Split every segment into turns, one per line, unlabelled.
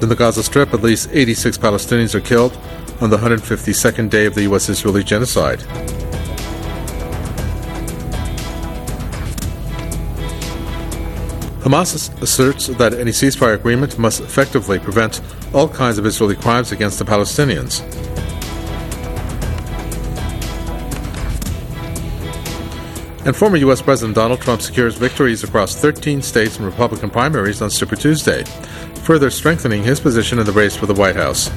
In the Gaza Strip, at least 86 Palestinians are killed on the 152nd day of the U.S.-Israeli genocide. Hamas asserts that any ceasefire agreement must effectively prevent all kinds of Israeli crimes against the Palestinians. And former U.S. President Donald Trump secures victories across 13 states in Republican primaries on Super Tuesday, further strengthening his position in the race for the White House.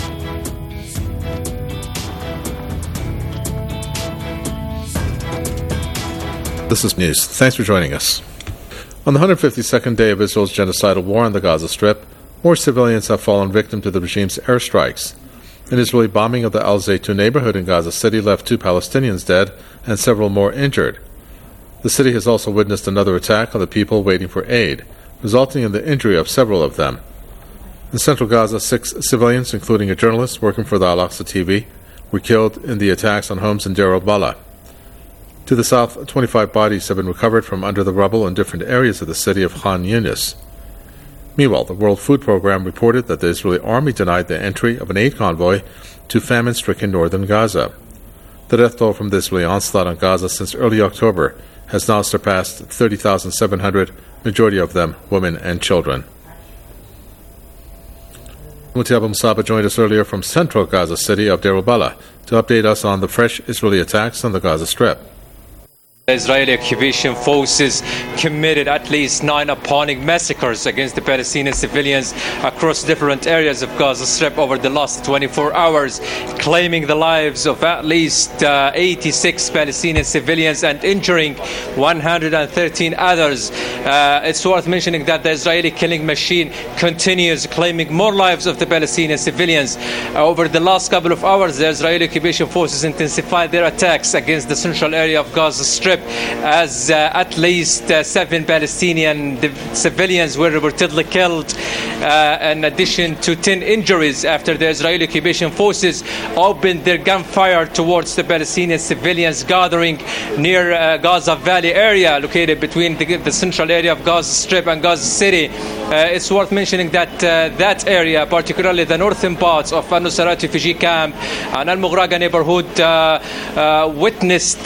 This is news. Thanks for joining us. On the 152nd day of Israel's genocidal war on the Gaza Strip, more civilians have fallen victim to the regime's airstrikes. An Israeli bombing of the Al Zaytun neighborhood in Gaza City left 2 Palestinians dead and several more injured. The city has also witnessed another attack on the people waiting for aid, resulting in the injury of several of them. In central Gaza, 6 civilians, including a journalist working for the Al-Aqsa TV, were killed in the attacks on homes in Deir al-Balah. To the south, 25 bodies have been recovered from under the rubble in different areas of the city of Khan Yunis. Meanwhile, the World Food Programme reported that the Israeli army denied the entry of an aid convoy to famine-stricken northern Gaza. The death toll from the Israeli onslaught on Gaza since early October has now surpassed 30,700, majority of them women and children. Muti Abu Musaba joined us earlier from central Gaza city of Deir al-Balah to update us on the fresh Israeli attacks on the Gaza Strip.
Israeli occupation forces committed at least 9 appalling massacres against the Palestinian civilians across different areas of Gaza Strip over the last 24 hours, claiming the lives of at least 86 Palestinian civilians and injuring 113 others. It's worth mentioning that the Israeli killing machine continues, claiming more lives of the Palestinian civilians. Over the last couple of hours, the Israeli occupation forces intensified their attacks against the central area of Gaza Strip, as at least 7 Palestinian civilians were reportedly killed, in addition to 10 injuries after the Israeli occupation forces opened their gunfire towards the Palestinian civilians gathering near Gaza Valley area, located between the central area of Gaza Strip and Gaza City. It's worth mentioning that that area, particularly the northern parts of Al-Nusayrat refugee camp and Al-Mughraqa neighborhood, witnessed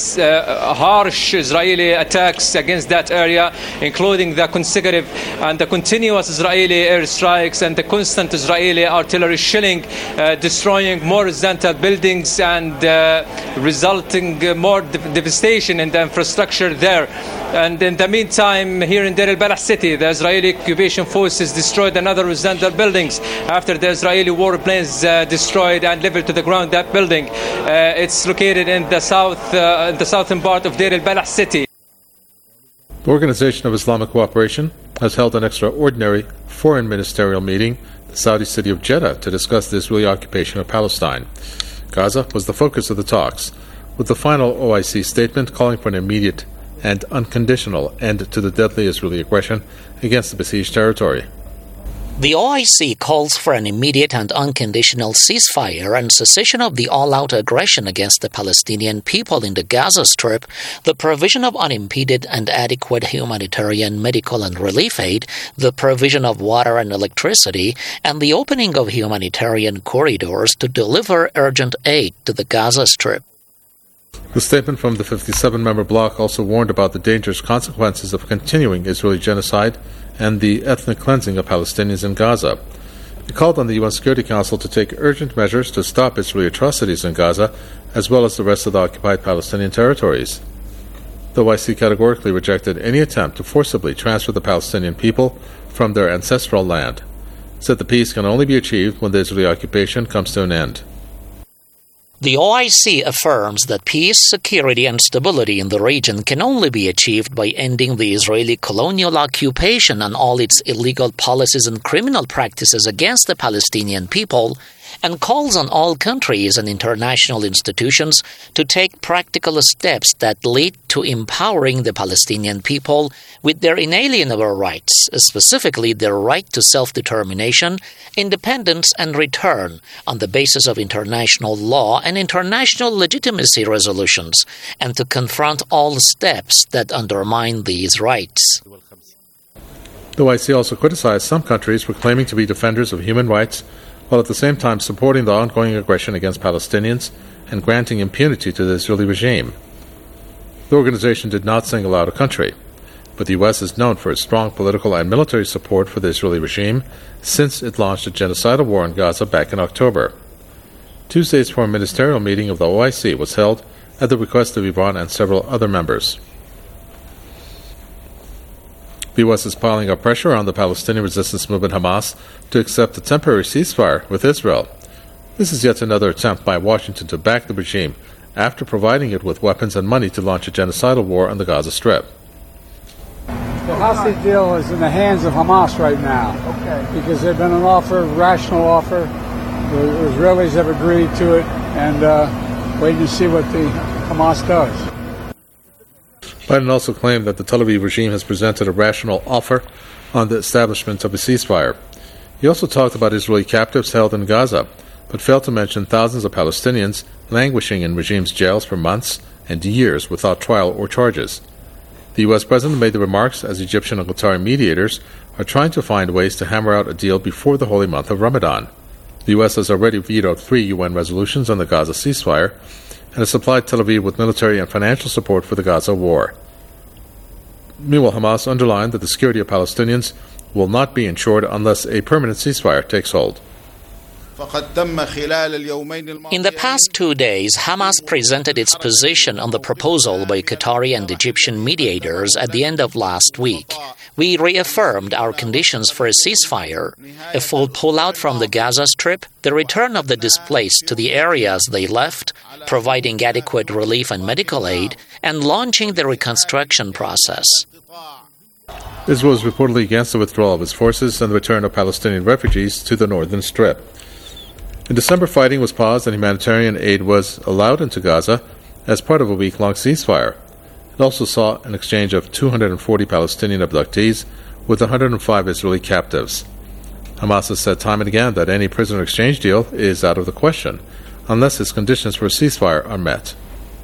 harsh Israeli attacks against that area, including the consecutive and the continuous Israeli airstrikes and the constant Israeli artillery shelling, destroying more residential buildings and resulting more devastation in the infrastructure there. And in the meantime, here in Deir al-Balah city, the Israeli occupation forces destroyed another residential buildings after the Israeli warplanes destroyed and leveled to the ground that building. It's located in the southern part of Deir al-Balah city.
The Organization of Islamic Cooperation has held an extraordinary foreign ministerial meeting in the Saudi city of Jeddah to discuss the Israeli occupation of Palestine. Gaza was the focus of the talks, with the final OIC statement calling for an immediate and unconditional end to the deadly Israeli aggression against the besieged territory.
The OIC calls for an immediate and unconditional ceasefire and cessation of the all-out aggression against the Palestinian people in the Gaza Strip, the provision of unimpeded and adequate humanitarian, medical and relief aid, the provision of water and electricity, and the opening of humanitarian corridors to deliver urgent aid to the Gaza Strip.
The statement from the 57-member bloc also warned about the dangerous consequences of continuing Israeli genocide and the ethnic cleansing of Palestinians in Gaza. It called on the UN Security Council to take urgent measures to stop Israeli atrocities in Gaza, as well as the rest of the occupied Palestinian territories. The OIC categorically rejected any attempt to forcibly transfer the Palestinian people from their ancestral land. It said the peace can only be achieved when the Israeli occupation comes to an end.
The OIC affirms that peace, security, and stability in the region can only be achieved by ending the Israeli colonial occupation and all its illegal policies and criminal practices against the Palestinian people, and calls on all countries and international institutions to take practical steps that lead to empowering the Palestinian people with their inalienable rights, specifically their right to self-determination, independence, and return on the basis of international law and international legitimacy resolutions, and to confront all steps that undermine these rights.
The OIC also criticized some countries for claiming to be defenders of human rights, while at the same time supporting the ongoing aggression against Palestinians and granting impunity to the Israeli regime. The organization did not single out a country, but the U.S. is known for its strong political and military support for the Israeli regime since it launched a genocidal war in Gaza back in October. Tuesday's foreign ministerial meeting of the OIC was held at the request of Iran and several other members. The U.S. is piling up pressure on the Palestinian resistance movement Hamas to accept a temporary ceasefire with Israel. This is yet another attempt by Washington to back the regime after providing it with weapons and money to launch a genocidal war on the Gaza Strip.
The hostage deal is in the hands of Hamas right now, because they've been an offer, rational offer. The Israelis have agreed to it, and waiting to see what the Hamas does.
Biden also claimed that the Tel Aviv regime has presented a rational offer on the establishment of a ceasefire. He also talked about Israeli captives held in Gaza, but failed to mention thousands of Palestinians languishing in regime's jails for months and years without trial or charges. The U.S. president made the remarks as Egyptian and Qatari mediators are trying to find ways to hammer out a deal before the holy month of Ramadan. The U.S. has already vetoed 3 UN resolutions on the Gaza ceasefire and has supplied Tel Aviv with military and financial support for the Gaza war. Meanwhile, Hamas underlined that the security of Palestinians will not be ensured unless a permanent ceasefire takes hold.
In the past 2 days, Hamas presented its position on the proposal by Qatari and Egyptian mediators at the end of last week. We reaffirmed our conditions for a ceasefire, a full pullout from the Gaza Strip, the return of the displaced to the areas they left, providing adequate relief and medical aid, and launching the reconstruction process.
Israel is reportedly against the withdrawal of its forces and the return of Palestinian refugees to the northern strip. In December, fighting was paused and humanitarian aid was allowed into Gaza as part of a week-long ceasefire. It also saw an exchange of 240 Palestinian abductees with 105 Israeli captives. Hamas has said time and again that any prisoner exchange deal is out of the question unless its conditions for a ceasefire are met.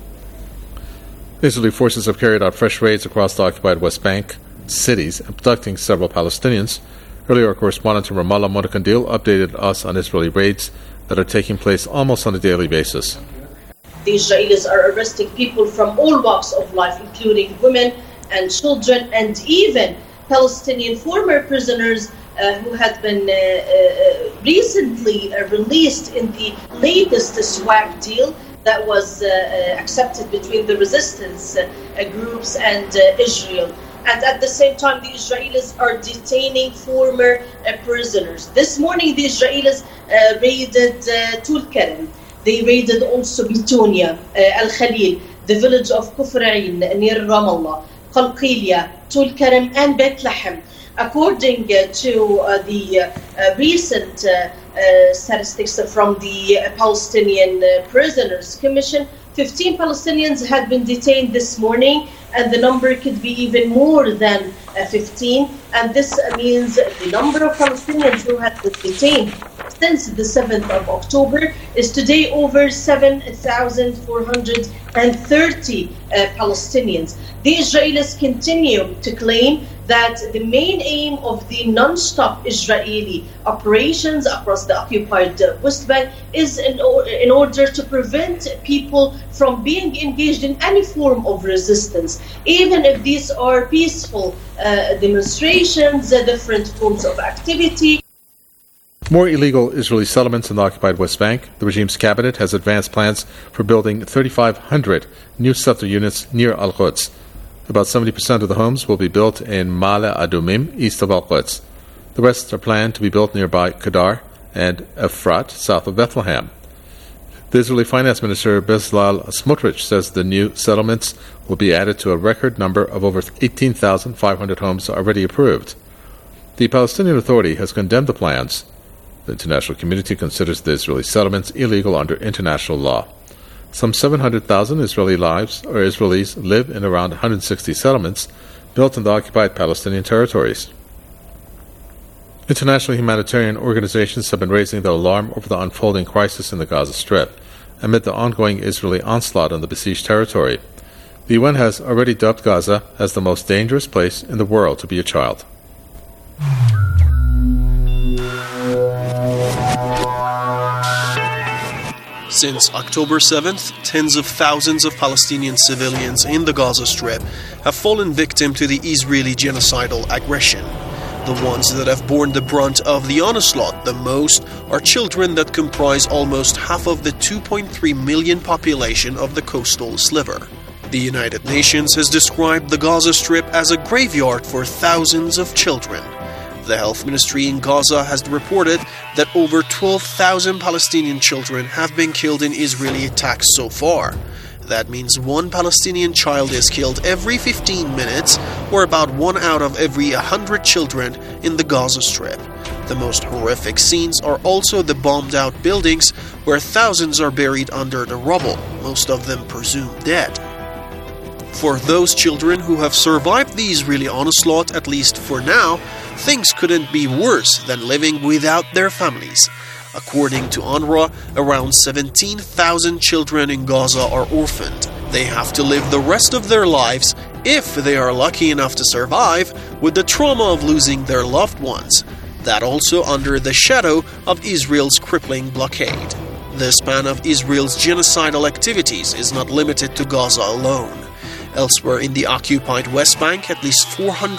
Israeli forces have carried out fresh raids across the occupied West Bank cities, abducting several Palestinians. Earlier, our correspondent in Ramallah, Mona Kandil, updated us on Israeli raids that are taking place almost on a daily basis.
The Israelis are arresting people from all walks of life, including women and children, and even Palestinian former prisoners who had been recently released in the latest swap deal that was accepted between the resistance groups and Israel. And at the same time, the Israelis are detaining former prisoners. This morning, the Israelis raided Tulkarem. They raided also Bitonia, Al-Khalil, the village of Kufrain near Ramallah, Qalqilia, Tulkarem, and Bethlehem. According to the recent statistics from the Palestinian Prisoners Commission, 15 Palestinians had been detained this morning, and the number could be even more than 15. And this means the number of Palestinians who have been detained since the 7th of October is today over 7,430 Palestinians. The Israelis continue to claim that the main aim of the non-stop Israeli operations across the occupied West Bank is in order to prevent people from being engaged in any form of resistance, even if these are peaceful demonstrations, different forms of activity.
More illegal Israeli settlements in the occupied West Bank. The regime's cabinet has advanced plans for building 3,500 new settler units near Al-Quds. About 70% of the homes will be built in Ma'ale Adumim, east of Al-Quds. The rest are planned to be built nearby Kedar and Efrat, south of Bethlehem. The Israeli Finance Minister Bezalel Smotrich says the new settlements will be added to a record number of over 18,500 homes already approved. The Palestinian Authority has condemned the plans. The international community considers the Israeli settlements illegal under international law. Some 700,000 Israelis live in around 160 settlements built in the occupied Palestinian territories. International humanitarian organizations have been raising their alarm over the unfolding crisis in the Gaza Strip amid the ongoing Israeli onslaught on the besieged territory. The UN has already dubbed Gaza as the most dangerous place in the world to be a child.
Since October 7th, tens of thousands of Palestinian civilians in the Gaza Strip have fallen victim to the Israeli genocidal aggression. The ones that have borne the brunt of the onslaught the most are children that comprise almost half of the 2.3 million population of the coastal sliver. The United Nations has described the Gaza Strip as a graveyard for thousands of children. The Health Ministry in Gaza has reported that over 12,000 Palestinian children have been killed in Israeli attacks so far. That means one Palestinian child is killed every 15 minutes, or about 1 out of every 100 children in the Gaza Strip. The most horrific scenes are also the bombed-out buildings where thousands are buried under the rubble, most of them presumed dead. For those children who have survived the Israeli onslaught, at least for now, things couldn't be worse than living without their families. According to UNRWA, around 17,000 children in Gaza are orphaned. They have to live the rest of their lives, if they are lucky enough to survive, with the trauma of losing their loved ones. That also under the shadow of Israel's crippling blockade. The span of Israel's genocidal activities is not limited to Gaza alone. Elsewhere in the occupied West Bank, at least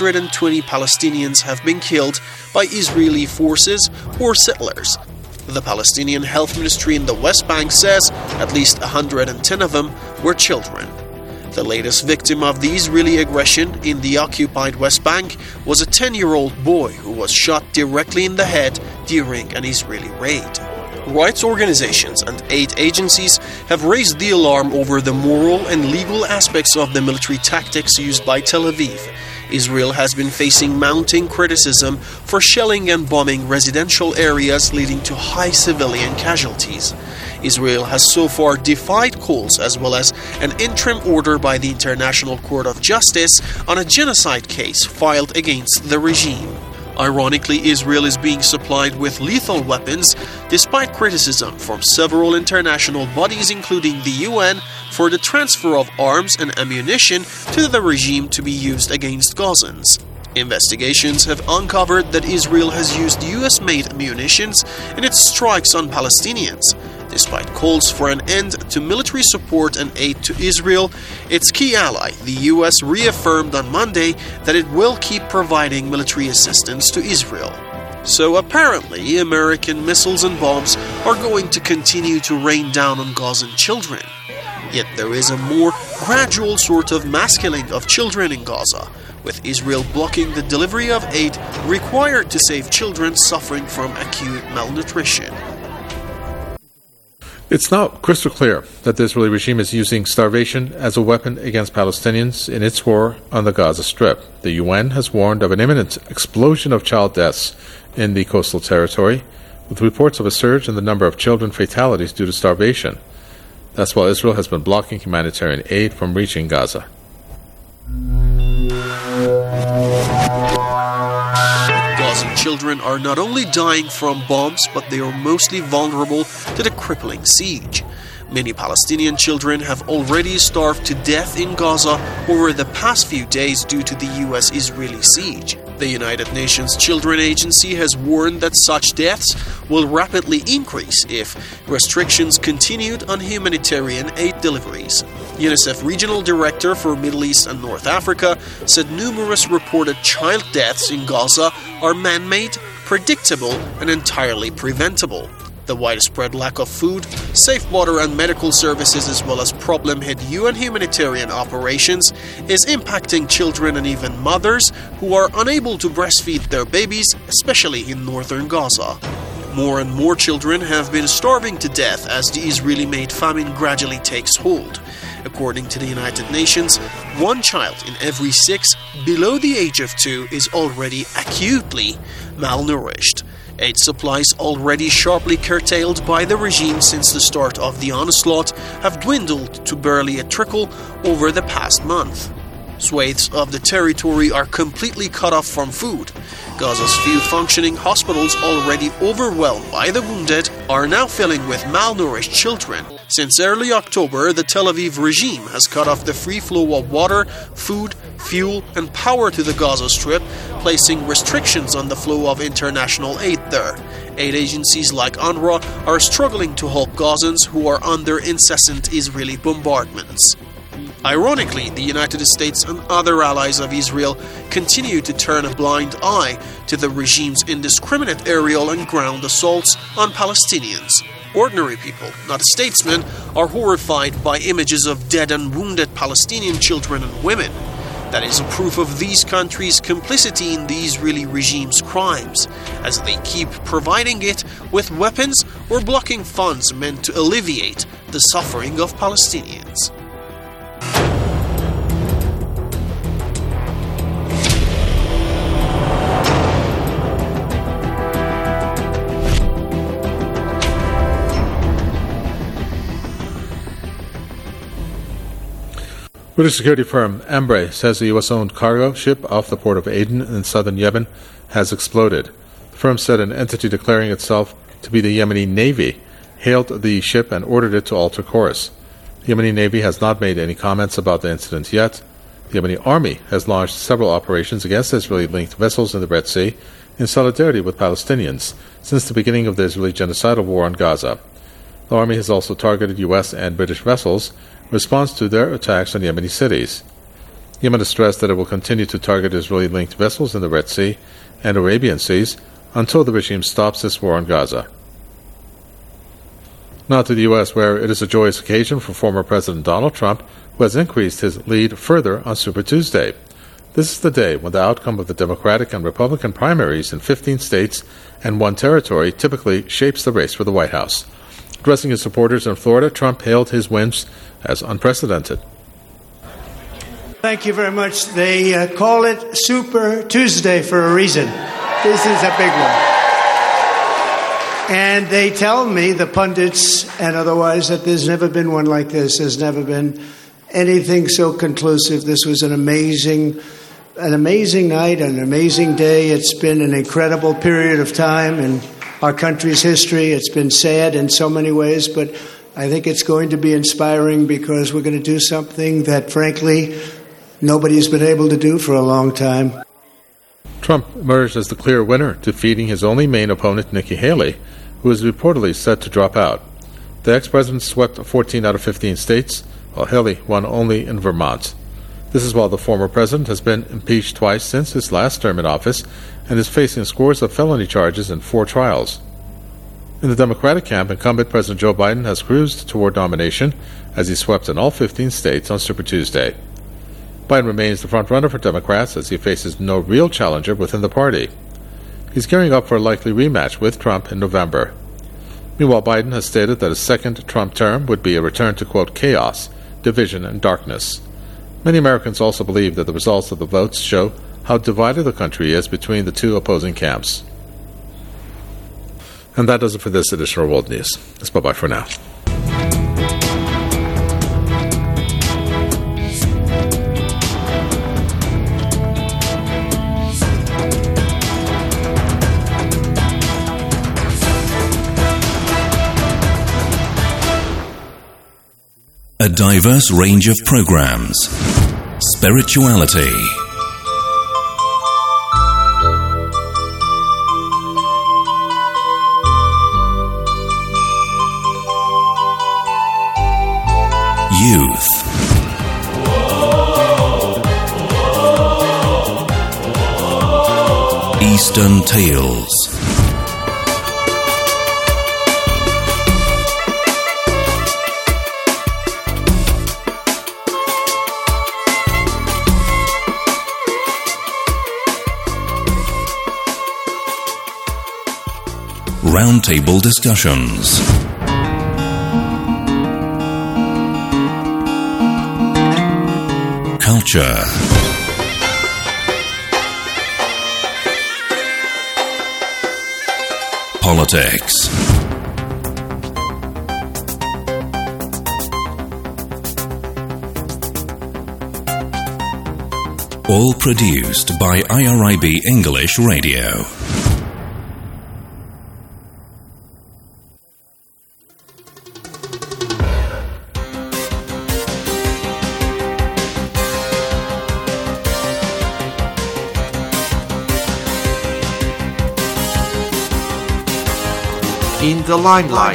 420 Palestinians have been killed by Israeli forces or settlers. The Palestinian Health Ministry in the West Bank says at least 110 of them were children. The latest victim of the Israeli aggression in the occupied West Bank was a 10-year-old boy who was shot directly in the head during an Israeli raid. Rights organizations and aid agencies have raised the alarm over the moral and legal aspects of the military tactics used by Tel Aviv. Israel has been facing mounting criticism for shelling and bombing residential areas, leading to high civilian casualties. Israel has so far defied calls as well as an interim order by the International Court of Justice on a genocide case filed against the regime. Ironically, Israel is being supplied with lethal weapons despite criticism from several international bodies, including the UN, for the transfer of arms and ammunition to the regime to be used against Gazans. Investigations have uncovered that Israel has used US-made munitions in its strikes on Palestinians. Despite calls for an end to military support and aid to Israel, its key ally, the US, reaffirmed on Monday that it will keep providing military assistance to Israel. So apparently, American missiles and bombs are going to continue to rain down on Gazan children. Yet there is a more gradual sort of mass killing of children in Gaza, with Israel blocking the delivery of aid required to save children suffering from acute malnutrition.
It's now crystal clear that the Israeli regime is using starvation as a weapon against Palestinians in its war on the Gaza Strip. The UN has warned of an imminent explosion of child deaths in the coastal territory, with reports of a surge in the number of children fatalities due to starvation. That's while Israel has been blocking humanitarian aid from reaching Gaza.
Gazan children are not only dying from bombs, but they are mostly vulnerable to the crippling siege. Many Palestinian children have already starved to death in Gaza over the past few days due to the US-Israeli siege. The United Nations Children Agency has warned that such deaths will rapidly increase if restrictions continued on humanitarian aid deliveries. UNICEF Regional Director for Middle East and North Africa said numerous reported child deaths in Gaza are man-made, predictable, and entirely preventable. The widespread lack of food, safe water and medical services, as well as problem-hit UN humanitarian operations, is impacting children and even mothers who are unable to breastfeed their babies, especially in northern Gaza. More and more children have been starving to death as the Israeli-made famine gradually takes hold. According to the United Nations, 1 child in every 6 below the age of 2 is already acutely malnourished. Aid supplies, already sharply curtailed by the regime since the start of the onslaught, have dwindled to barely a trickle over the past month. Swathes of the territory are completely cut off from food. Gaza's few functioning hospitals, already overwhelmed by the wounded, are now filling with malnourished children. Since early October, the Tel Aviv regime has cut off the free flow of water, food, fuel, and power to the Gaza Strip, placing restrictions on the flow of international aid there. Aid agencies like UNRWA are struggling to help Gazans who are under incessant Israeli bombardments. Ironically, the United States and other allies of Israel continue to turn a blind eye to the regime's indiscriminate aerial and ground assaults on Palestinians. Ordinary people, not statesmen, are horrified by images of dead and wounded Palestinian children and women. That is a proof of these countries' complicity in the Israeli regime's crimes, as they keep providing it with weapons or blocking funds meant to alleviate the suffering of Palestinians.
British security firm Embraer says a U.S.-owned cargo ship off the port of Aden in southern Yemen has exploded. The firm said an entity declaring itself to be the Yemeni Navy hailed the ship and ordered it to alter course. The Yemeni Navy has not made any comments about the incident yet. The Yemeni Army has launched several operations against Israeli-linked vessels in the Red Sea in solidarity with Palestinians since the beginning of the Israeli genocidal war on Gaza. The Army has also targeted U.S. and British vessels in response to their attacks on Yemeni cities. Yemen has stressed that it will continue to target Israeli-linked vessels in the Red Sea and Arabian Seas until the regime stops this war on Gaza. Now to the U.S., where it is a joyous occasion for former President Donald Trump, who has increased his lead further on Super Tuesday. This is the day when the outcome of the Democratic and Republican primaries in 15 states and one territory typically shapes the race for the White House. Addressing his supporters in Florida, Trump hailed his wins as unprecedented.
Thank you very much. They call it Super Tuesday for a reason. This is a big one. And they tell me, the pundits and otherwise, that there's never been one like this. There's never been anything so conclusive. This was an amazing night, an amazing day. It's been an incredible period of time in our country's history. It's been sad in so many ways, but I think it's going to be inspiring because we're going to do something that, frankly, nobody's been able to do for a long time.
Trump emerged as the clear winner, defeating his only main opponent, Nikki Haley, who is reportedly set to drop out. The ex-president swept 14 out of 15 states, while Haley won only in Vermont. This is while the former president has been impeached twice since his last term in office and is facing scores of felony charges in 4 trials. In the Democratic camp, incumbent President Joe Biden has cruised toward nomination as he swept in all 15 states on Super Tuesday. Biden remains the frontrunner for Democrats as he faces no real challenger within the party. He's gearing up for a likely rematch with Trump in November. Meanwhile, Biden has stated that a second Trump term would be a return to, quote, chaos, division, and darkness. Many Americans also believe that the results of the votes show how divided the country is between the two opposing camps. And that does it for this edition of World News. It's bye-bye for now.
A diverse range of programs. Spirituality. Youth. Eastern Tales. Roundtable discussions. Culture. Politics. All produced by IRIB English Radio.
in the limelight.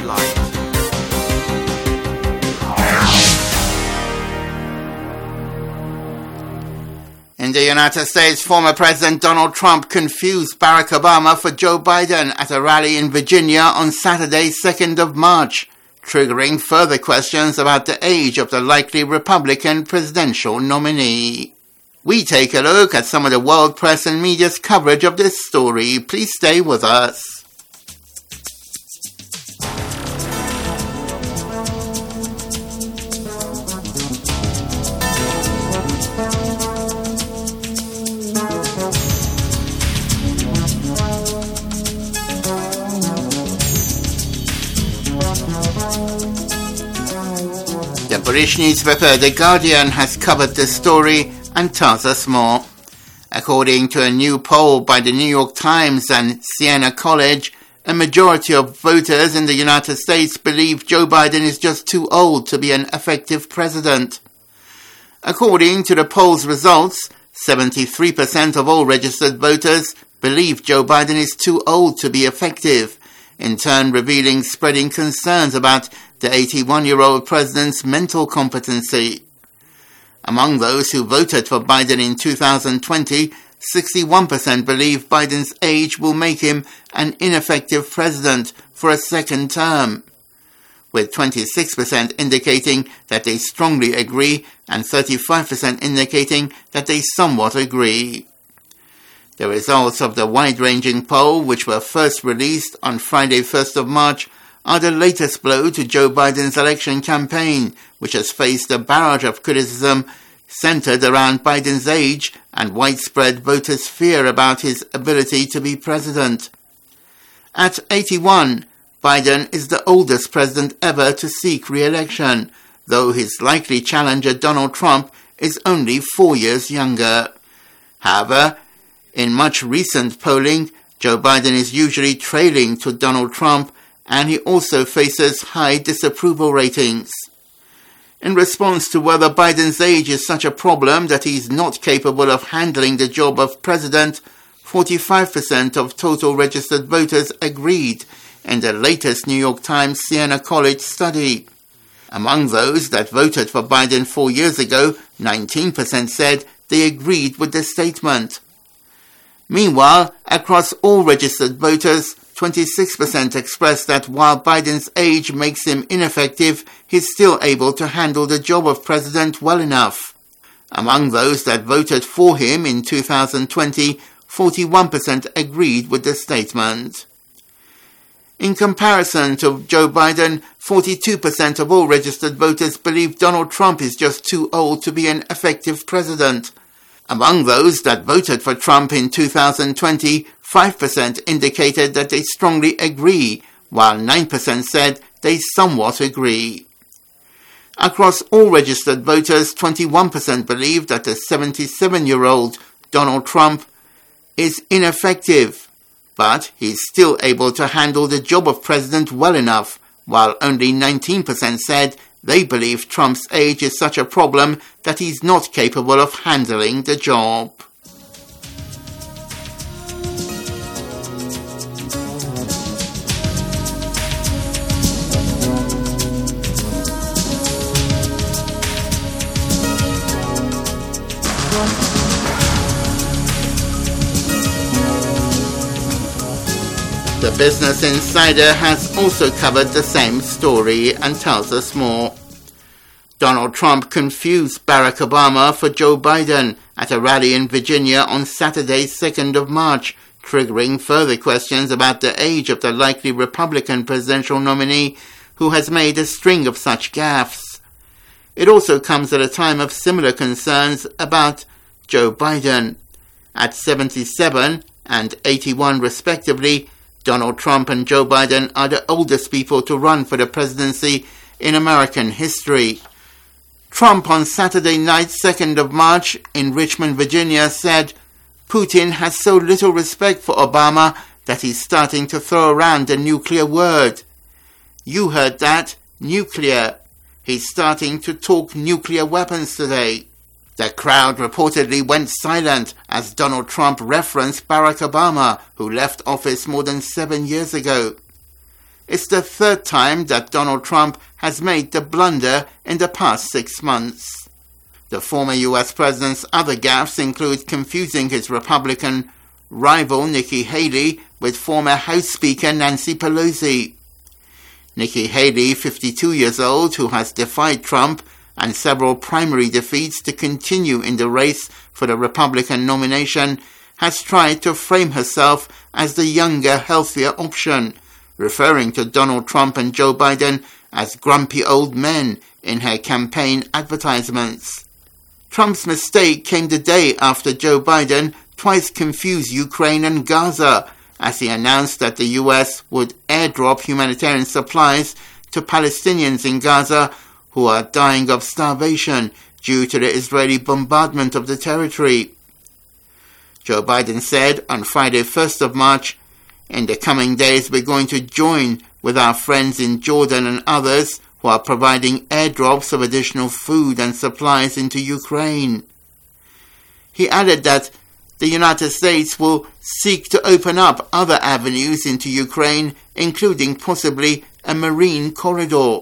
In the United States, former President Donald Trump confused Barack Obama for Joe Biden at a rally in Virginia on Saturday, 2nd of March, triggering further questions about the age of the likely Republican presidential nominee. We take a look at some of the world press and media's coverage of this story. Please stay with us. The British newspaper The Guardian has covered this story and tells us more. According to a new poll by the New York Times and Siena College, a majority of voters in the United States believe Joe Biden is just too old to be an effective president. According to the poll's results, 73% of all registered voters believe Joe Biden is too old to be effective, in turn revealing spreading concerns about the 81-year-old president's mental competency. Among those who voted for Biden in 2020, 61% believe Biden's age will make him an ineffective president for a second term, with 26% indicating that they strongly agree and 35% indicating that they somewhat agree. The results of the wide-ranging poll, which were first released on Friday, 1st of March, are the latest blow to Joe Biden's election campaign, which has faced a barrage of criticism centered around Biden's age and widespread voters' fear about his ability to be president. At 81, Biden is the oldest president ever to seek re-election, though his likely challenger Donald Trump is only 4 years younger. However, in much recent polling, Joe Biden is usually trailing to Donald Trump, and he also faces high disapproval ratings. In response to whether Biden's age is such a problem that he is not capable of handling the job of president, 45% of total registered voters agreed in the latest New York Times Siena College study. Among those that voted for Biden 4 years ago, 19% said they agreed with the statement. Meanwhile, across all registered voters, 26% expressed that while Biden's age makes him ineffective, he's still able to handle the job of president well enough. Among those that voted for him in 2020, 41% agreed with the statement. In comparison to Joe Biden, 42% of all registered voters believe Donald Trump is just too old to be an effective president. Among those that voted for Trump in 2020, 5% indicated that they strongly agree, while 9% said they somewhat agree. Across all registered voters, 21% believe that the 77-year-old Donald Trump is ineffective, but he's still able to handle the job of president well enough, while only 19% said they believe Trump's age is such a problem that he's not capable of handling the job. The Business Insider has also covered the same story and tells us more. Donald Trump confused Barack Obama for Joe Biden at a rally in Virginia on Saturday, 2nd of March, triggering further questions about the age of the likely Republican presidential nominee who has made a string of such gaffes. It also comes at a time of similar concerns about Joe Biden. At 77 and 81 respectively, Donald Trump and Joe Biden are the oldest people to run for the presidency in American history. Trump on Saturday night, 2nd of March, in Richmond, Virginia, said, "Putin has so little respect for Obama that he's starting to throw around the nuclear word." You heard that, nuclear. He's starting to talk nuclear weapons today. The crowd reportedly went silent as Donald Trump referenced Barack Obama, who left office more than 7 years ago. It's the third time that Donald Trump has made the blunder in the past 6 months. The former U.S. president's other gaffes include confusing his Republican rival Nikki Haley with former House Speaker Nancy Pelosi. Nikki Haley, 52 years old, who has defied Trump and several primary defeats to continue in the race for the Republican nomination, has tried to frame herself as the younger, healthier option, referring to Donald Trump and Joe Biden as grumpy old men in her campaign advertisements. Trump's mistake came the day after Joe Biden twice confused Ukraine and Gaza, as he announced that the U.S. would airdrop humanitarian supplies to Palestinians in Gaza who are dying of starvation due to the Israeli bombardment of the territory. Joe Biden said on Friday, 1st of March, "In the coming days we're going to join with our friends in Jordan and others who are providing airdrops of additional food and supplies into Ukraine." He added that the United States will seek to open up other avenues into Ukraine, including possibly a marine corridor.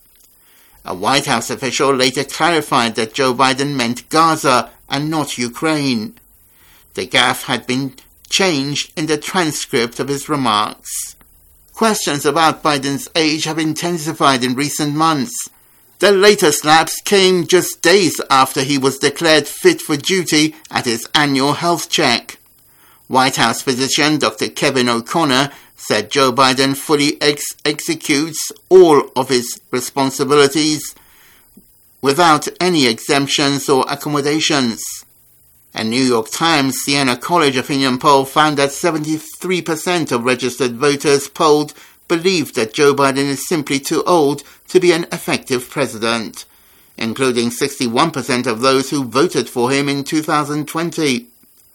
A White House official later clarified that Joe Biden meant Gaza and not Ukraine. The gaffe had been changed in the transcript of his remarks. Questions about Biden's age have intensified in recent months. The latest lapse came just days after he was declared fit for duty at his annual health check. White House physician Dr. Kevin O'Connor said Joe Biden fully executes all of his responsibilities without any exemptions or accommodations. A New York Times Siena College opinion poll found that 73% of registered voters polled believed that Joe Biden is simply too old to be an effective president, including 61% of those who voted for him in 2020.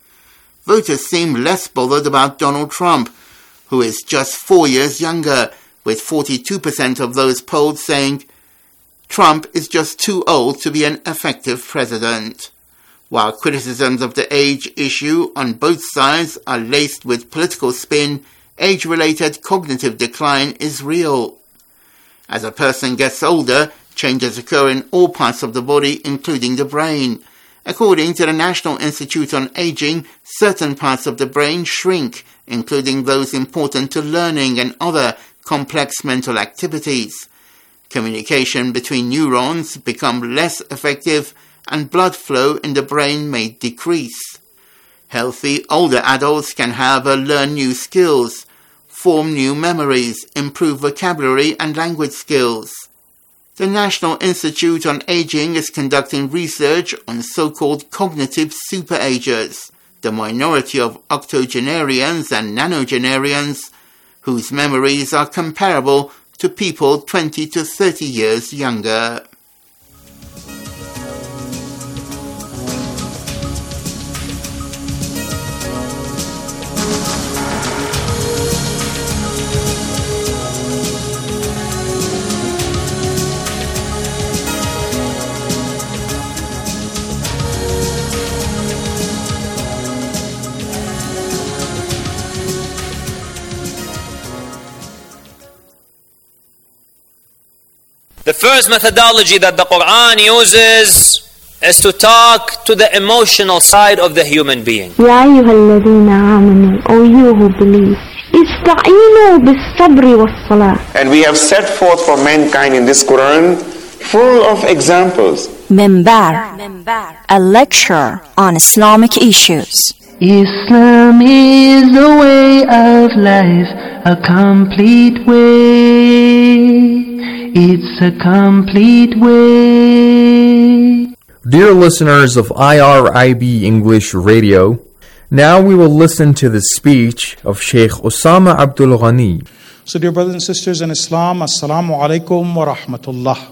Voters seem less bothered about Donald Trump, who is just 4 years younger, with 42% of those polled saying Trump is just too old to be an effective president. While criticisms of the age issue on both sides are laced with political spin, age-related cognitive decline is real. As a person gets older, changes occur in all parts of the body, including the brain. According to the National Institute on Aging, certain parts of the brain shrink, including those important to learning and other complex mental activities. Communication between neurons become less effective, and blood flow in the brain may decrease. Healthy older adults can, however, learn new skills, form new memories, improve vocabulary and language skills. The National Institute on Aging is conducting research on so-called cognitive superagers, the minority of octogenarians and nonagenarians, whose memories are comparable to people 20 to 30 years younger.
The first methodology that the Quran uses is to talk to the emotional side of the human being.
يا أيها الذين آمنوا, O you who believe, استعينوا بالصبر والصلاة.
And we have set forth for mankind in this Quran full of examples.
Minbar, a lecture on Islamic issues.
Islam is a way of life, a complete way. It's a complete way.
Dear listeners of IRIB English Radio, now we will listen to the speech of Sheikh Osama Abdul Ghani.
So dear brothers and sisters in Islam, Assalamu alaikum wa rahmatullah.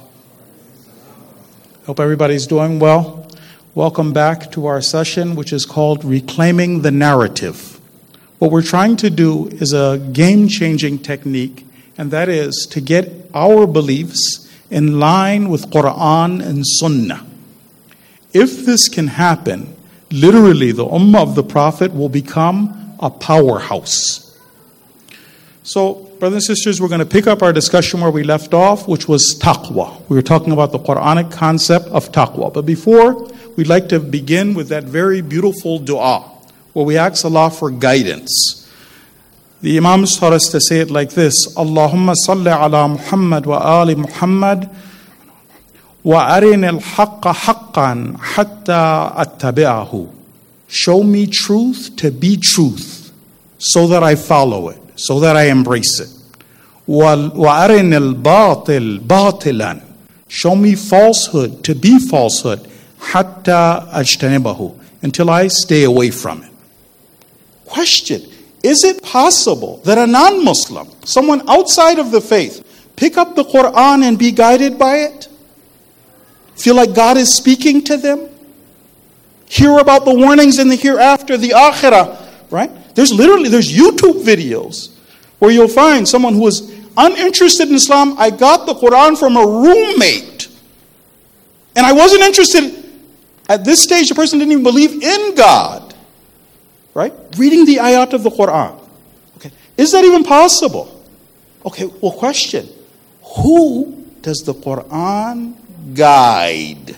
Hope everybody's doing well. Welcome back to our session, which is called Reclaiming the Narrative. What we're trying to do is a game-changing technique, and that is to get our beliefs in line with Quran and Sunnah. If this can happen, literally the Ummah of the Prophet will become a powerhouse. So, brothers and sisters, we're going to pick up our discussion where we left off, which was taqwa. We were talking about the Quranic concept of taqwa. But before, we'd like to begin with that very beautiful dua, where we ask Allah for guidance. The Imams taught us to say it like this: Allahumma salli ala Muhammad wa ali Muhammad wa arin al-haqqa haqqan hatta attabi'ahu. Show me truth to be truth, so that I follow it, so that I embrace it. وَأَرِنِ الْبَاطِلِ بَاطِلًا. Show me falsehood to be falsehood. حَتَّى أَجْتَنِبَهُ. Until I stay away from it. Question: is it possible that a non-Muslim, someone outside of the faith, pick up the Quran and be guided by it? Feel like God is speaking to them? Hear about the warnings in the hereafter, the akhirah, right? There's YouTube videos where you'll find someone who is uninterested in Islam. I got the Quran from a roommate. And I wasn't interested. At this stage, the person didn't even believe in God. Right? Reading the ayat of the Quran. Okay. Is that even possible? Okay, well, question. Who does the Quran guide?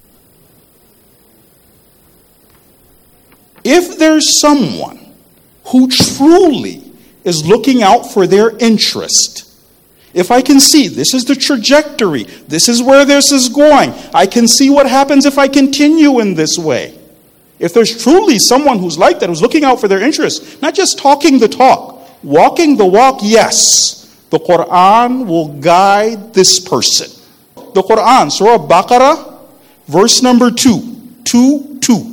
If there's someone who truly is looking out for their interest, if I can see this is the trajectory, this is where this is going, I can see what happens if I continue in this way. If there's truly someone who's like that, who's looking out for their interest, not just talking the talk, walking the walk, yes, the Quran will guide this person. The Quran, Surah Baqarah, verse number 2.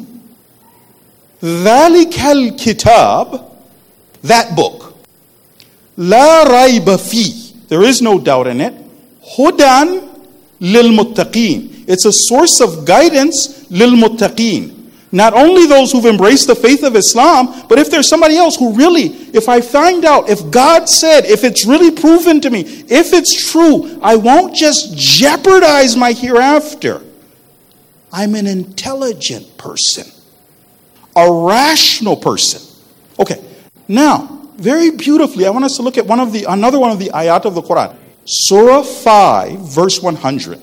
ذَلِكَ الْكِتَابِ, that book. لَا رَيْبَ فِيهِ, there is no doubt in it. هُدًى لِلْمُتَّقِينَ, it's a source of guidance لِلْمُتَّقِينَ. Not only those who've embraced the faith of Islam, but if there's somebody else who really, if I find out, if God said, if it's really proven to me, if it's true, I won't just jeopardize my hereafter. I'm an intelligent person. A rational person. Okay, now, very beautifully, I want us to look at another one of the ayat of the Quran. Surah 5, verse 100.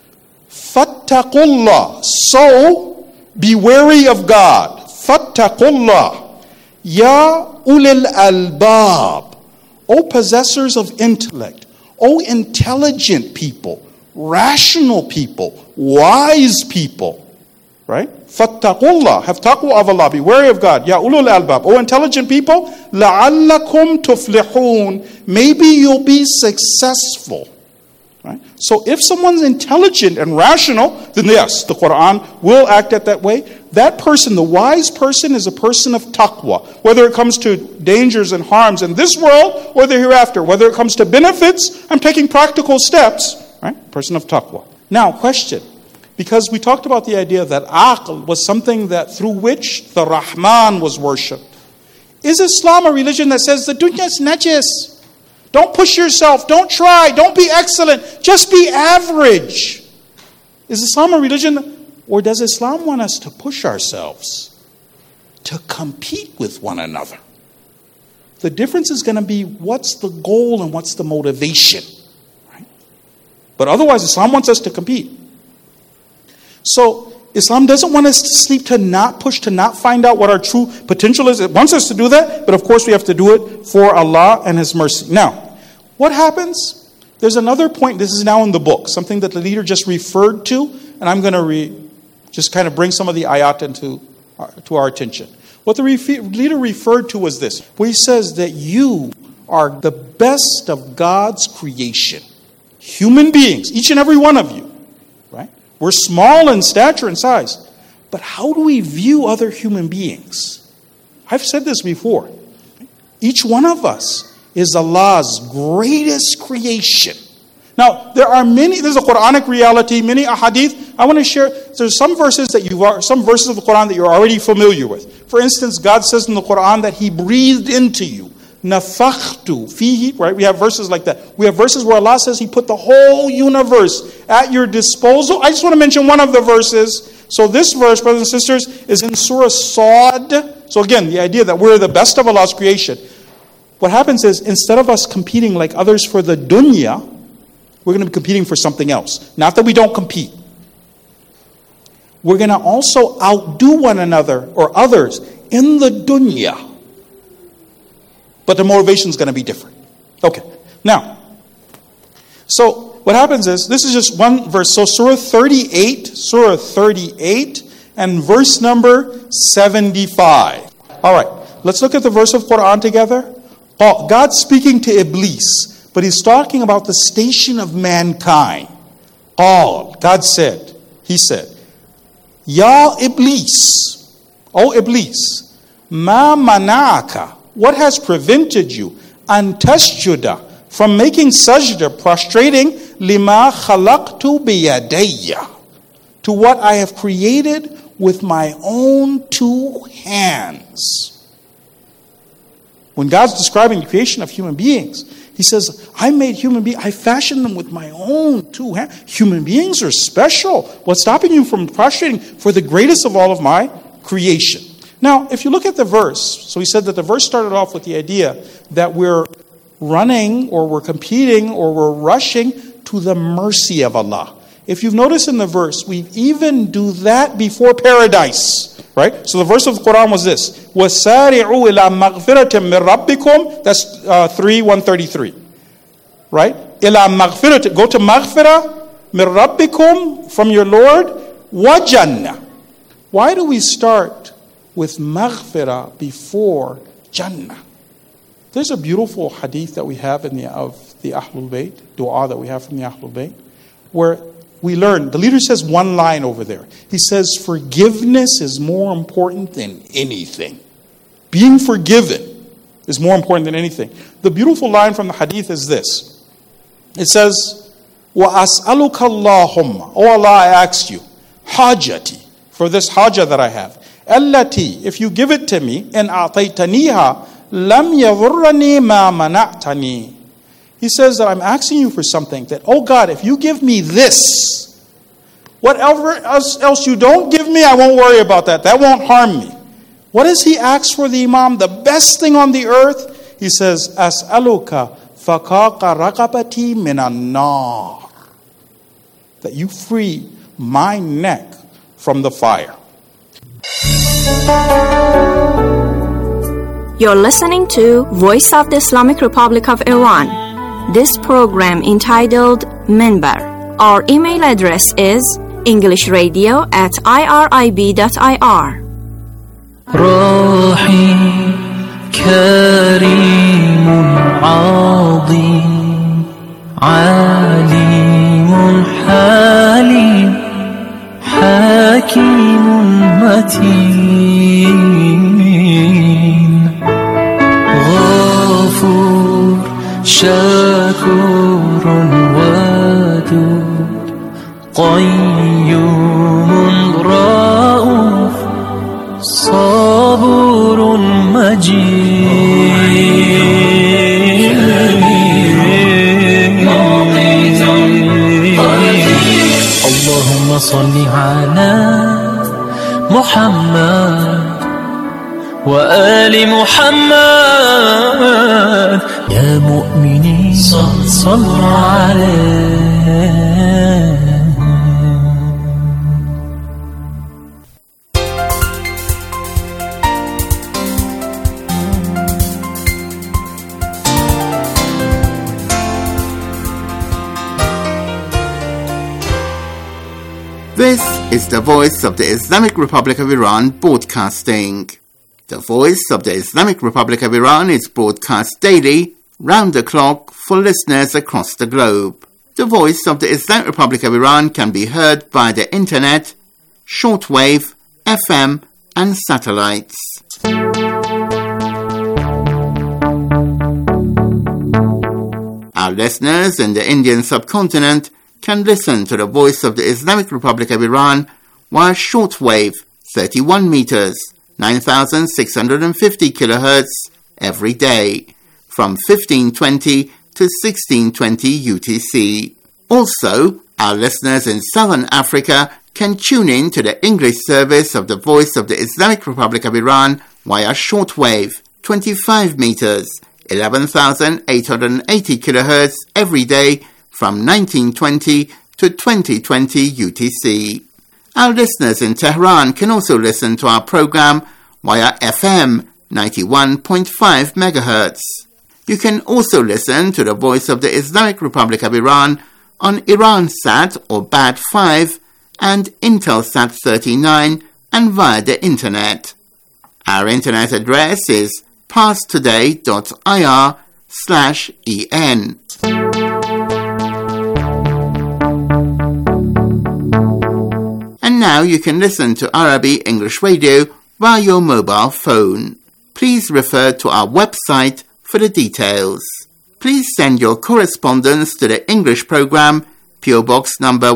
Fattaqullah. So, be wary of God. Fattaqullah. Ya ulil albab. O possessors of intellect. O intelligent people. Rational people. Wise people. Right? Fattaqullah. Have taqwa of Allah. Be wary of God. Ya ulul albab. O intelligent people. La'allakum tuflihun. Maybe you'll be successful. Right? So if someone's intelligent and rational, then yes, the Quran will act that way. That person, the wise person, is a person of taqwa. Whether it comes to dangers and harms in this world or the hereafter. Whether it comes to benefits, I'm taking practical steps. Right? Person of taqwa. Now, question. Because we talked about the idea that aql was something that through which the Rahman was worshipped. Is Islam a religion that says the dunya is najis? Don't push yourself. Don't try. Don't be excellent. Just be average. Is Islam a religion, or does Islam want us to push ourselves, to compete with one another? The difference is going to be what's the goal and what's the motivation. Right? But otherwise, Islam wants us to compete. So, Islam doesn't want us to sleep, to not push, to not find out what our true potential is. It wants us to do that, but of course we have to do it for Allah and His mercy. Now, what happens? There's another point. This is now in the book, something that the leader just referred to, and I'm going to just kind of bring some of the ayat to our attention. What the leader referred to was this, where he says that you are the best of God's creation. Human beings, each and every one of you. We're small in stature and size. But how do we view other human beings? I've said this before. Each one of us is Allah's greatest creation. Now, there's a Quranic reality, many ahadith. I want to share, there's some verses of the Quran that you're already familiar with. For instance, God says in the Quran that He breathed into you. Nafakhtu fihi, right? We have verses like that. We have verses where Allah says He put the whole universe at your disposal. I just want to mention one of the verses. So this verse, brothers and sisters, is in Surah Sad. So again, the idea that we're the best of Allah's creation. what happens is, instead of us competing like others for the dunya, we're going to be competing for something else. Not that we don't compete. We're going to also outdo one another or others in the dunya. But the motivation is going to be different. Okay. Now, so what happens is, this is just one verse. So Surah 38 and verse number 75. All right. Let's look at the verse of Quran together. God's speaking to Iblis, but he's talking about the station of mankind. God said, he said, Ya Iblis, O Iblis, ma mana'aka, what has prevented you, an tasjuda, from making sajda, prostrating, lima khalaqtu biyadayya, to what I have created with my own two hands. When God's describing the creation of human beings, he says, I made human beings, I fashioned them with my own two hands. Human beings are special. What's stopping you from prostrating for the greatest of all of my creation? Now, if you look at the verse, so he said that the verse started off with the idea that we're running or we're competing or we're rushing to the mercy of Allah. If you've noticed in the verse, we even do that before paradise. Right? So the verse of the Quran was this. وَسَارِعُوا إِلَى مَغْفِرَةٍ مِّن رَبِّكُمْ. That's 3:133. Right? إِلَى مَغْفِرَةٍ. Go to maghfirah مِّن رَبِّكُمْ, from your Lord. وَجَنَّةٍ. Why do we start with maghfirah before Jannah? There's a beautiful hadith that we have of the Ahlul Bayt, dua that we have from the Ahlul Bayt, where we learn, the leader says one line over there. He says, forgiveness is more important than anything. Being forgiven is more important than anything. The beautiful line from the hadith is this. It says, وَأَسْأَلُكَ اللَّهُمَّ, O Allah, I ask you, hajati, for this haja that I have. Allati, if you give it to me, and a'taytaniha, lam yadhurrani ma mana'tani. He says that I'm asking you for something, that, oh God, if you give me this, whatever else you don't give me, I won't worry about that. That won't harm me. What does he ask for the Imam? The best thing on the earth? He says, As'aluka faqaqa raqabati minan nar. That you free my neck from the fire.
You're listening to Voice of the Islamic Republic of Iran. This program entitled Minbar. Our email address is englishradio@irib.ir.
روحي كريم عظيم عليم حليم حكيم متين غفور شكور ودود قيوم رؤوف صبور مجيد اللهم صل على محمد وآل محمد يا مؤمنين صلوا عليه.
This is the Voice of the Islamic Republic of Iran broadcasting. The Voice of the Islamic Republic of Iran is broadcast daily, round the clock, for listeners across the globe. The Voice of the Islamic Republic of Iran can be heard by the internet, shortwave, FM, and satellites. Our listeners in the Indian subcontinent can listen to the Voice of the Islamic Republic of Iran via shortwave 31 meters, 9,650 kilohertz every day from 1520 to 1620 UTC. Also, our listeners in Southern Africa can tune in to the English service of the Voice of the Islamic Republic of Iran via shortwave 25 meters, 11,880 kHz every day from 1920 to 2020 UTC. Our listeners in Tehran can also listen to our program via FM 91.5 MHz. You can also listen to the Voice of the Islamic Republic of Iran on Iransat or BAD5 and Intelsat 39 and via the Internet. Our Internet address is parstoday.ir/en. And now you can listen to Arabi English Radio via your mobile phone. Please refer to our website for the details. Please send your correspondence to the English program, PO Box number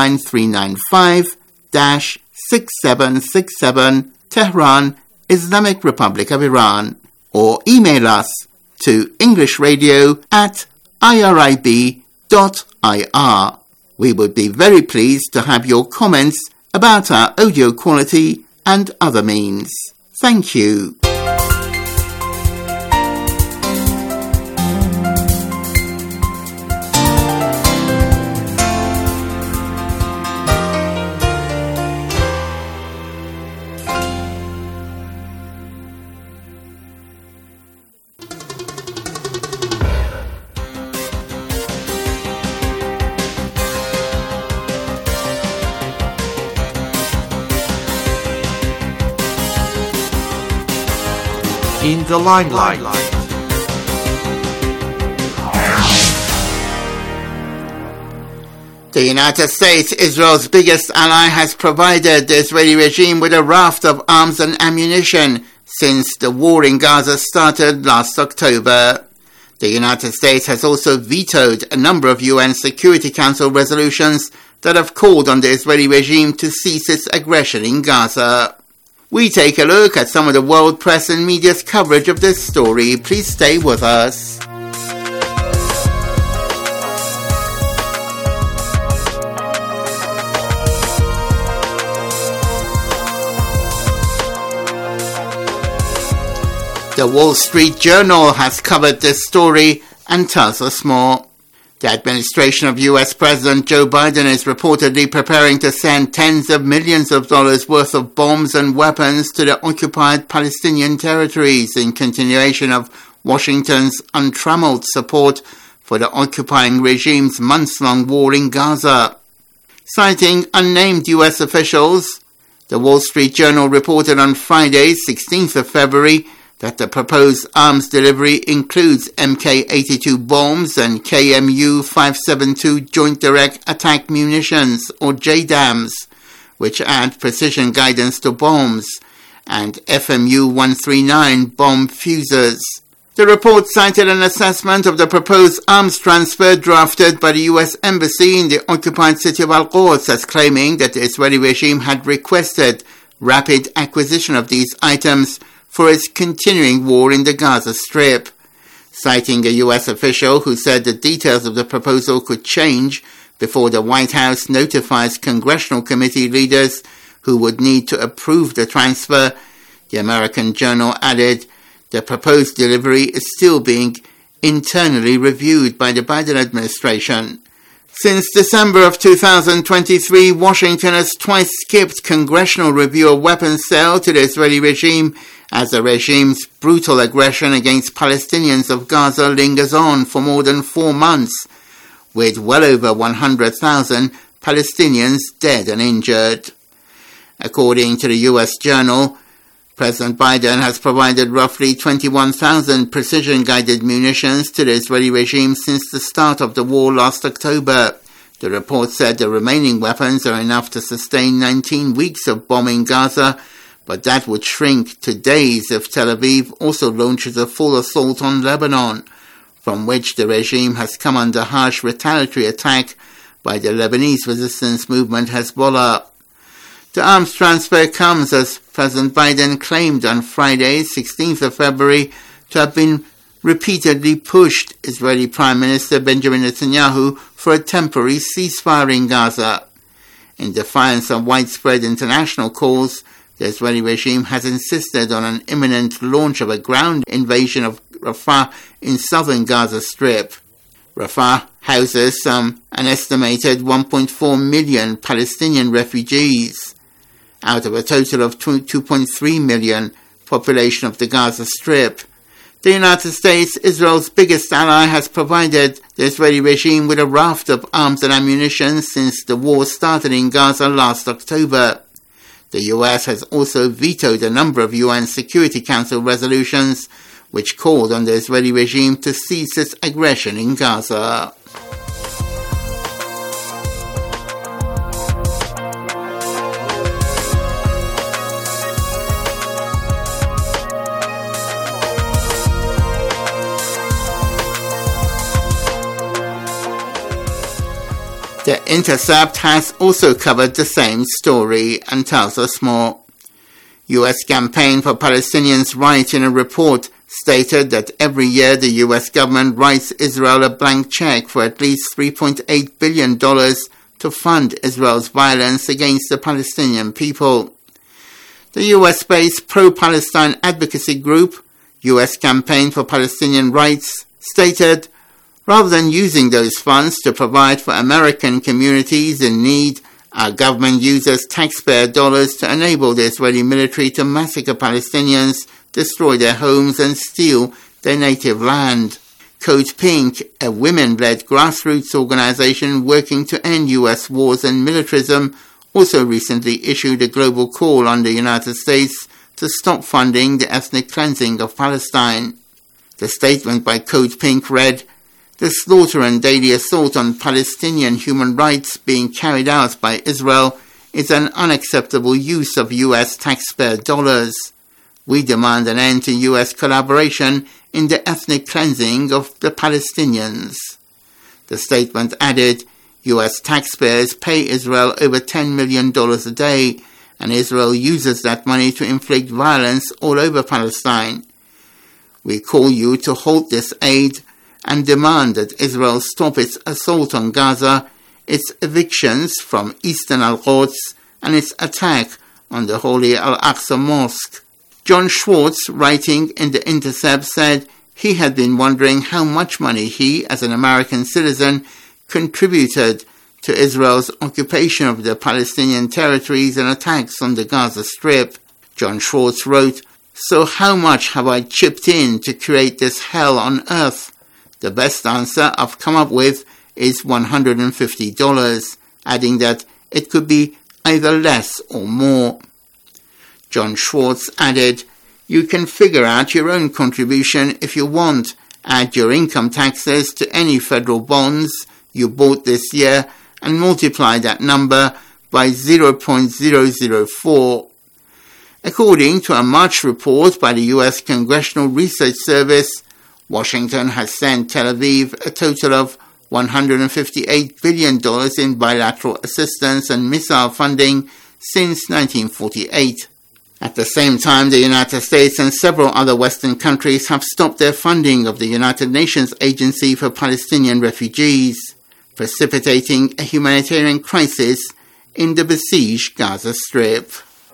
19395-6767, Tehran, Islamic Republic of Iran, or email us to englishradio@irib.ir. We would be very pleased to have your comments about our audio quality and other means. Thank you.
In the limelight.
The United States, Israel's biggest ally, has provided the Israeli regime with a raft of arms and ammunition since the war in Gaza started last October. The United States has also vetoed a number of UN Security Council resolutions that have called on the Israeli regime to cease its aggression in Gaza. We take a look at some of the world press and media's coverage of this story. Please stay with us. The Wall Street Journal has covered this story and tells us more. The administration of U.S. President Joe Biden is reportedly preparing to send tens of millions of dollars worth of bombs and weapons to the occupied Palestinian territories in continuation of Washington's untrammeled support for the occupying regime's months-long war in Gaza. Citing unnamed U.S. officials, the Wall Street Journal reported on Friday, 16th of February, that the proposed arms delivery includes Mk-82 bombs and KMU-572 Joint Direct Attack Munitions, or JDAMs, which add precision guidance to bombs, and FMU-139 bomb fusers. The report cited an assessment of the proposed arms transfer drafted by the U.S. Embassy in the occupied city of Al-Quds as claiming that the Israeli regime had requested rapid acquisition of these items for its continuing war in the Gaza Strip. Citing a U.S. official who said the details of the proposal could change before the White House notifies congressional committee leaders who would need to approve the transfer, the American Journal added, the proposed delivery is still being internally reviewed by the Biden administration. Since December of 2023, Washington has twice skipped congressional review of weapons sale to the Israeli regime as the regime's brutal aggression against Palestinians of Gaza lingers on for more than 4 months, with well over 100,000 Palestinians dead and injured. According to the U.S. Journal, President Biden has provided roughly 21,000 precision-guided munitions to the Israeli regime since the start of the war last October. The report said the remaining weapons are enough to sustain 19 weeks of bombing Gaza, but that would shrink to days if Tel Aviv also launches a full assault on Lebanon, from which the regime has come under harsh retaliatory attack by the Lebanese resistance movement Hezbollah. The arms transfer comes as President Biden claimed on Friday, 16th of February, to have been repeatedly pushed Israeli Prime Minister Benjamin Netanyahu for a temporary ceasefire in Gaza. In defiance of widespread international calls, the Israeli regime has insisted on an imminent launch of a ground invasion of Rafah in southern Gaza Strip. Rafah houses an estimated 1.4 million Palestinian refugees, out of a total of 2.3 million population of the Gaza Strip. The United States, Israel's biggest ally, has provided the Israeli regime with a raft of arms and ammunition since the war started in Gaza last October. The US has also vetoed a number of UN Security Council resolutions which called on the Israeli regime to cease its aggression in Gaza. The Intercept has also covered the same story and tells us more. U.S. Campaign for Palestinians' Rights in a report stated that every year the U.S. government writes Israel a blank check for at least $3.8 billion to fund Israel's violence against the Palestinian people. The U.S.-based pro-Palestine advocacy group, U.S. Campaign for Palestinian Rights, stated, rather than using those funds to provide for American communities in need, our government uses taxpayer dollars to enable the Israeli military to massacre Palestinians, destroy their homes and steal their native land. Code Pink, a women-led grassroots organization working to end U.S. wars and militarism, also recently issued a global call on the United States to stop funding the ethnic cleansing of Palestine. The statement by Code Pink read, "The slaughter and daily assault on Palestinian human rights being carried out by Israel is an unacceptable use of U.S. taxpayer dollars. We demand an end to U.S. collaboration in the ethnic cleansing of the Palestinians." The statement added, U.S. taxpayers pay Israel over $10 million a day, and Israel uses that money to inflict violence all over Palestine. We call you to halt this aid and demand that Israel stop its assault on Gaza, its evictions from eastern Al-Quds, and its attack on the holy Al-Aqsa Mosque. John Schwartz, writing in The Intercept, said he had been wondering how much money he, as an American citizen, contributed to Israel's occupation of the Palestinian territories and attacks on the Gaza Strip. John Schwartz wrote, "So how much have I chipped in to create this hell on earth? The best answer I've come up with is $150, adding that it could be either less or more." John Schwartz added, "You can figure out your own contribution if you want. Add your income taxes to any federal bonds you bought this year and multiply that number by 0.004. According to a March report by the U.S. Congressional Research Service, Washington has sent Tel Aviv a total of $158 billion in bilateral assistance and missile funding since 1948. At the same time, the United States and several other Western countries have stopped their funding of the United Nations Agency for Palestinian Refugees, precipitating a humanitarian crisis in the besieged Gaza Strip.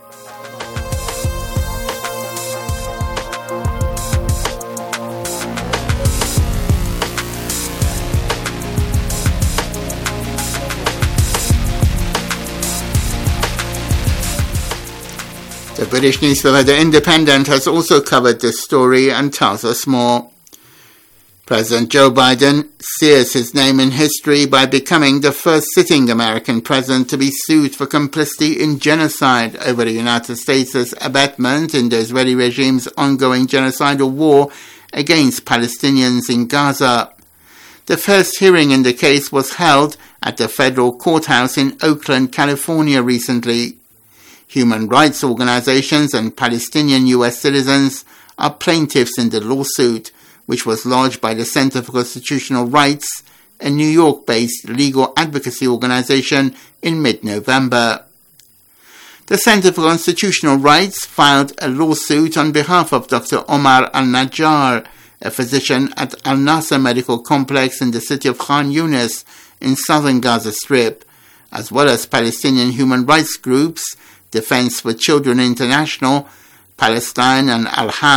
The British newspaper The Independent has also covered this story and tells us more. President Joe Biden sears his name in history by becoming the first sitting American president to be sued for complicity in genocide over the United States' abetment in the Israeli regime's ongoing genocidal war against Palestinians in Gaza. The first hearing in the case was held at the federal courthouse in Oakland, California recently. Human rights organizations and Palestinian U.S. citizens are plaintiffs in the lawsuit, which was lodged by the Center for Constitutional Rights, a New York-based legal advocacy organization, in mid-November. The Center for Constitutional Rights filed a lawsuit on behalf of Dr. Omar al-Najjar, a physician at Al-Nasser Medical Complex in the city of Khan Yunis in southern Gaza Strip, as well as Palestinian human rights groups Defense for Children International, Palestine and Al-Haq,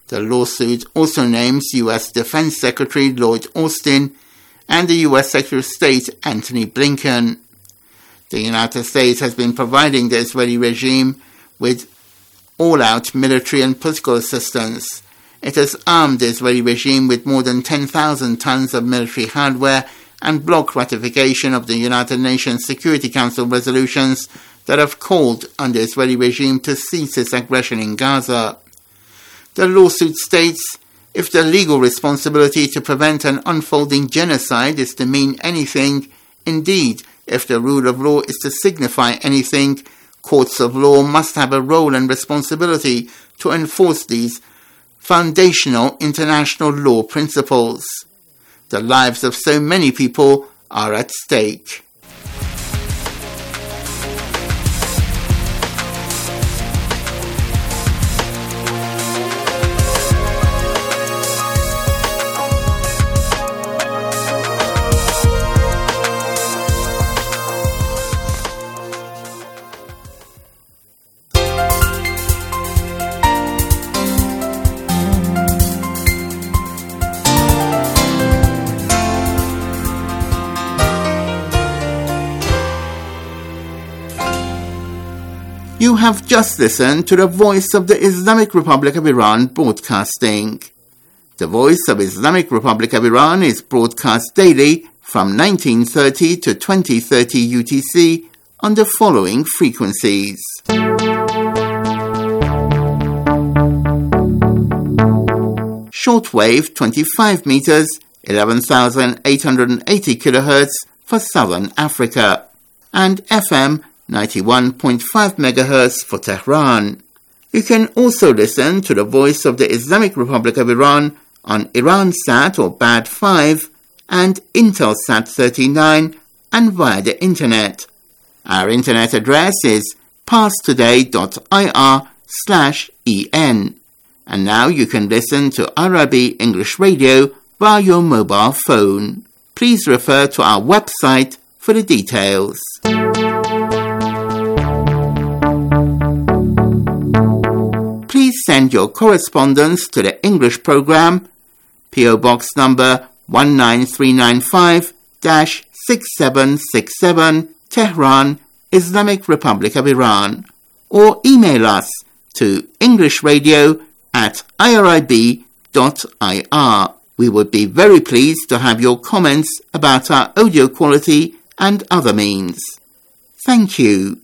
The lawsuit also names U.S. Defense Secretary Lloyd Austin and the U.S. Secretary of State Antony Blinken. The United States has been providing the Israeli regime with all-out military and political assistance. It has armed the Israeli regime with more than 10,000 tons of military hardware and blocked ratification of the United Nations Security Council resolutions that have called on the Israeli regime to cease its aggression in Gaza. The lawsuit states, if the legal responsibility to prevent an unfolding genocide is to mean anything, indeed, if the rule of law is to signify anything, courts of law must have a role and responsibility to enforce these foundational international law principles. The lives of so many people are at stake. You have just listened to the Voice of the Islamic Republic of Iran broadcasting. The Voice of Islamic Republic of Iran is broadcast daily from 1930 to 2030 UTC on the following frequencies. Shortwave 25 meters, 11,880 kHz for Southern Africa, and FM 91.5 MHz for Tehran. You can also listen to the Voice of the Islamic Republic of Iran on Iransat or Bad 5 and Intelsat 39 and via the Internet. Our Internet address is parstoday.ir/en. And now you can listen to Arabi English Radio via your mobile phone. Please refer to our website for the details. Please send your correspondence to the English program, PO Box number 19395-6767, Tehran, Islamic Republic of Iran, or email us to englishradio@irib.ir. We would be very pleased to have your comments about our audio quality and other means. Thank you.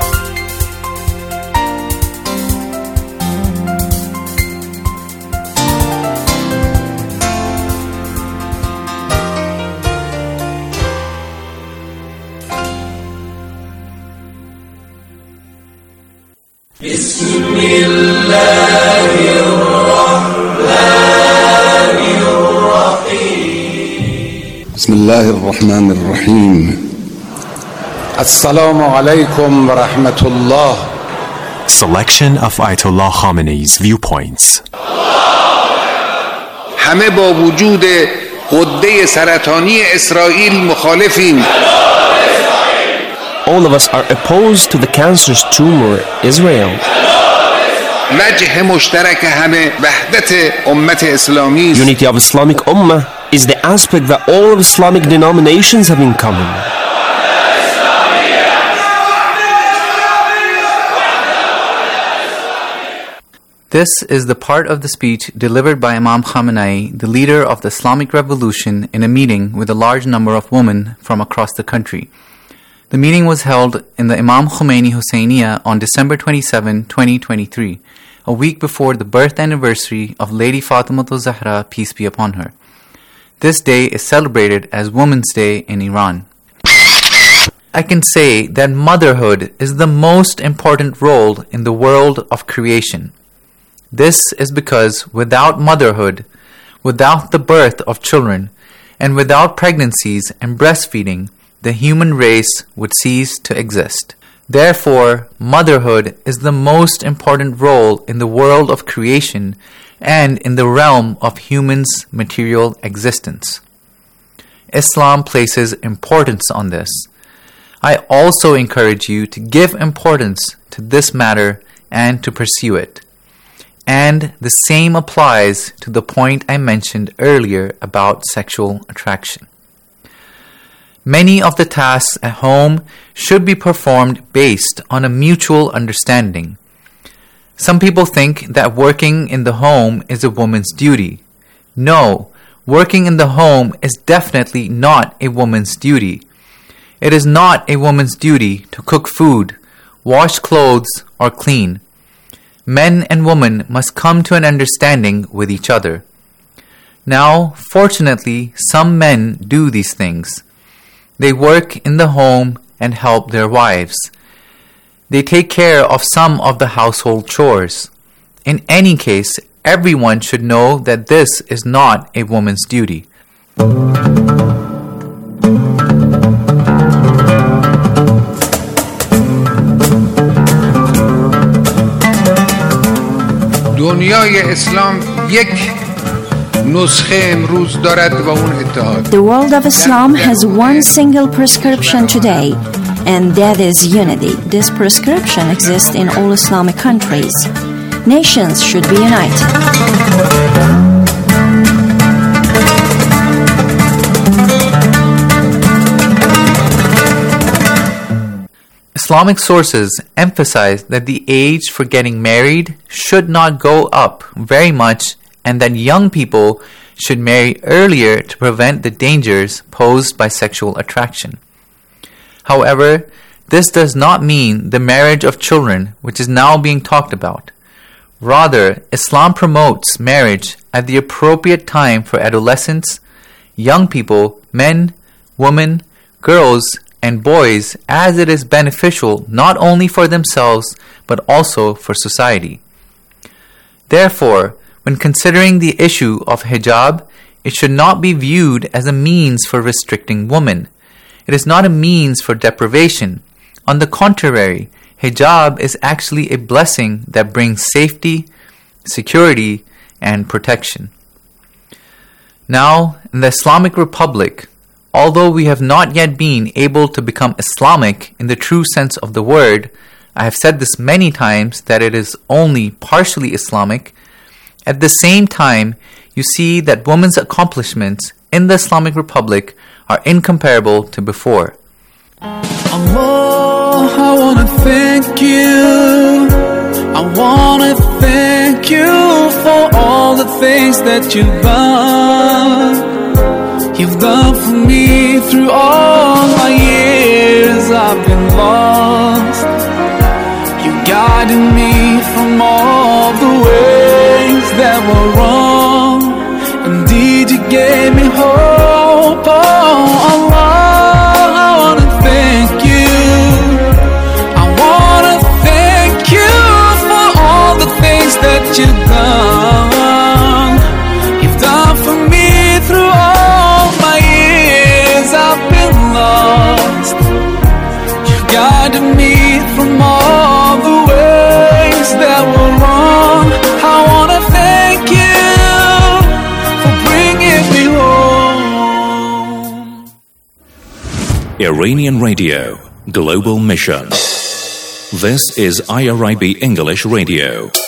بسم الله الرحمن الرحيم
بسم الله الرحمن الرحيم السلام عليكم ورحمة الله.
Selection of Ayatollah Khamenei's viewpoints.
همه با وجود غده سرطانی اسرائیل مخالفیم.
All of us are opposed to the cancerous tumor, Israel.
وجه مشترک همه وحدت امت اسلامی است.
Unity of Islamic Ummah is the aspect that all of Islamic denominations have in common.
This is the part of the speech delivered by Imam Khamenei, the leader of the Islamic Revolution, in a meeting with a large number of women from across the country. The meeting was held in the Imam Khomeini Hosseiniya on December 27, 2023, a week before the birth anniversary of Lady Fatimah Zahra, peace be upon her. This day is celebrated as Women's Day in Iran. I can say that motherhood is the most important role in the world of creation. This is because without motherhood, without the birth of children, and without pregnancies and breastfeeding, the human race would cease to exist. Therefore, motherhood is the most important role in the world of creation and in the realm of humans' material existence. Islam places importance on this. I also encourage you to give importance to this matter and to pursue it. and the same applies to the point I mentioned earlier about sexual attraction. Many of the tasks at home should be performed based on a mutual understanding. Some people think that working in the home is a woman's duty. No, working in the home is definitely not a woman's duty. It is not a woman's duty to cook food, wash clothes, or clean. Men and women must come to an understanding with each other. Now, fortunately, some men do these things. They work in the home and help their wives. They take care of some of the household chores. In any case, everyone should know that this is not a woman's duty.
دنیای اسلام یک نسخه امروز دارد و اون اتحاد.
The world of Islam has one single prescription today, and that is unity. This prescription exists in all Islamic countries. Nations should be united. Islamic sources emphasize that the age for getting married should not go up very much, and that young people should marry earlier to prevent the dangers posed by sexual attraction. However, this does not mean the marriage of children, which is now being talked about. Rather, Islam promotes marriage at the appropriate time for adolescents, young people, men, women, girls, and boys, as it is beneficial not only for themselves but also for society. Therefore, when considering the issue of hijab, it should not be viewed as a means for restricting women. It is not a means for deprivation. On the contrary, hijab is actually a blessing that brings safety, security, and protection. Now, in the Islamic Republic, although we have not yet been able to become Islamic in the true sense of the word, I have said this many times that it is only partially Islamic. At the same time, you see that women's accomplishments in the Islamic Republic are incomparable to before.
Allah, I want to thank you. I want to thank you for all the things that you've done. You've done for me through all my years I've been lost. You guided me from all the ways that were wrong. Indeed, you gave me hope. Oh, Allah, I want to thank you. I want to thank you for all the things that you've done. You've done for me through all my years I've been lost. You've guided me from all the ways that were wrong. I want to thank you for bringing me home.
Iranian Radio, Global Mission. This is IRIB English Radio.